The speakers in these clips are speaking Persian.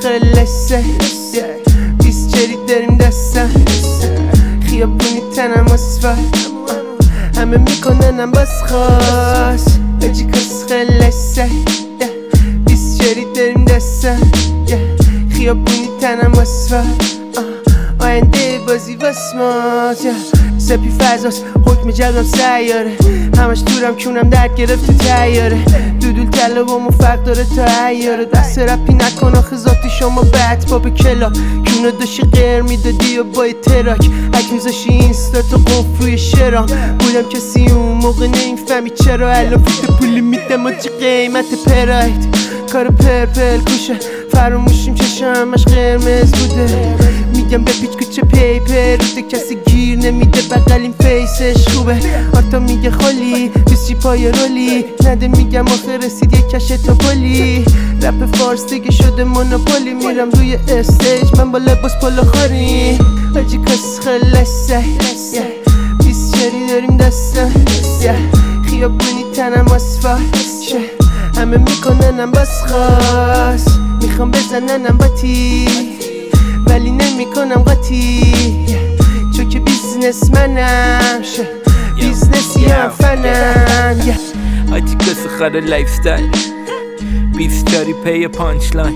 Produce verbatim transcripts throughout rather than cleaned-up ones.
خیلی لسه بیست جرید داریم دستم خیابونی تنم اصفر همه میکننم باز خواست بجی کس خیلی لسه بیست جرید داریم دستم خیابونی تنم اصفر آینده بازی واسماز سپی فضاست حکم جدم سیاره همش دورم کونم درد گرفت تو تیاره دودول طلب و مفق داره تا عیاره دست رپی نکن آخه ذاتی شما بد باب کلاب کونه داشتی غیر میدادی و با تراک حک میذاشی اینستا تو قف روی شرام بودم کسی اون موقع نمیفهمی چرا الان فیت پولی میدم و چه قیمت پراید کار پرپل کوشه فراموشیم چشمش قرمز بوده میگم به پیچ کوچه پیپر روده کسی گیر نمیده بقل این فیسش خوبه آتا میگه خالی بیستی پای رولی نده میگم آخه رسید یک کشه تا پلی رپ فارس دیگه شده مونوپولی میرم روی استیج من با لباس پلو خاری آجی کس خیلی لسه بیست چری داریم دستم خیابونی تنم اصفر همه میکننم باز خواست میخوام بزننم باتی ولی نمیکنم قاطی چون که بیزنس منم بیزنسی هم فنم آجی کس خاره لایف ستایل بیست چاری پی پانچ لاین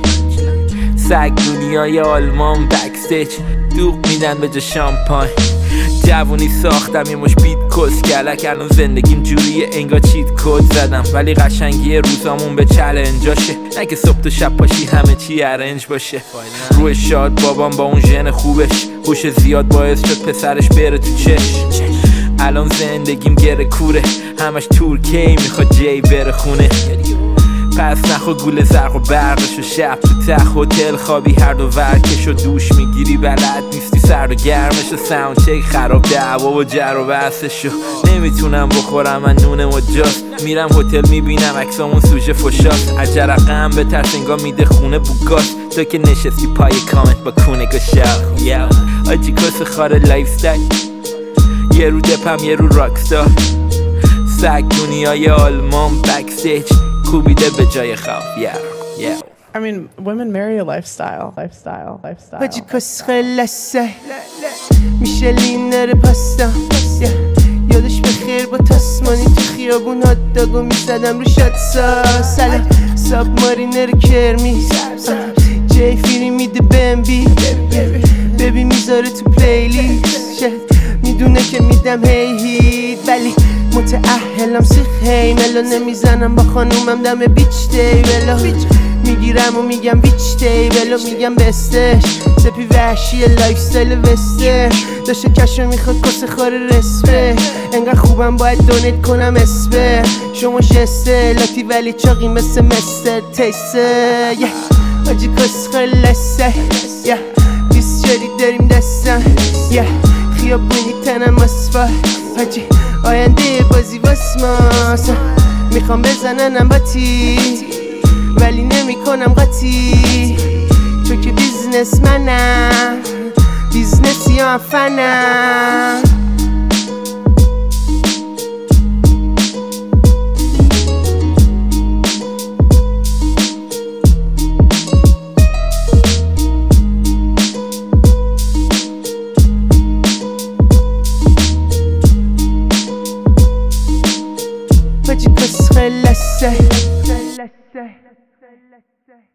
سگ دنیای آلمان بکستیج دوغ میدن به جا شامپاین جوونی ساختم یه مش بیت کس گلک الان زندگیم جوریه انگار چیت کد زدم ولی قشنگی روزامون به چلنجاشه نه که صبح و شب پاشی همه چی ارنج باشه روی شاد بابام با اون ژن خوبش هوش زیاد باعث شد پسرش بره تو چش الان زندگیم گره کوره همش تورکی میخواد جی بره خونه پس نخوا گول زرق و برقش و شب تو تخ هتل خوابی هر دو ورکش و دوش میگیری بلد نیستی سرد و گرمش و ساوند چک خراب دعوا و جر و بحثش و نمیتونم بخورم من نونم و جاست میرم هتل میبینم عکسامون سوژه فشاست عجرقم به ترس انگاه میده خونه بوگاست تو که نشستی پای کامنت با کونه گشاق یاو آجی کس خاره لایف ستایل یه رو دپم یه رو راکستار سگ دنیای آلمان بکستیج کوبیده به جای خواب yeah yeah I mean women marry a lifestyle lifestyle lifestyle بجی کس خیلی لسه میشلین نره پستم یادش بخیر با تسمانی تو خیابون هات داگو میزدم رو شد ساس سلام ساب مارینر کرمیز جای فیری میده بمبی ببی میذاره تو پلیلیست میدونه که میدم هی هید ولی متأهلم سیخ هی ملو نمیزنم با خانومم دم بیچ دی ولو میگیرم و میگم بیچ دی ولو میگم بستش سپی وحشی لایف ستایل وسته داشته کشو میخواد کس خور رسپه انقدر خوبم باید دونیت کنم اسپه شما شسته لاتی ولی چاقی مثل مستر تیسته آجی کس خیلی لسه بیست جرید داریم دستم خیابونی تنم اصفر حاجی آینده بازی واسماس میخوام بزننم باتی ولی نمیکنم قاطی چون که بیزنس منم بیزنسی هم فنم بجی کس خیلی لسه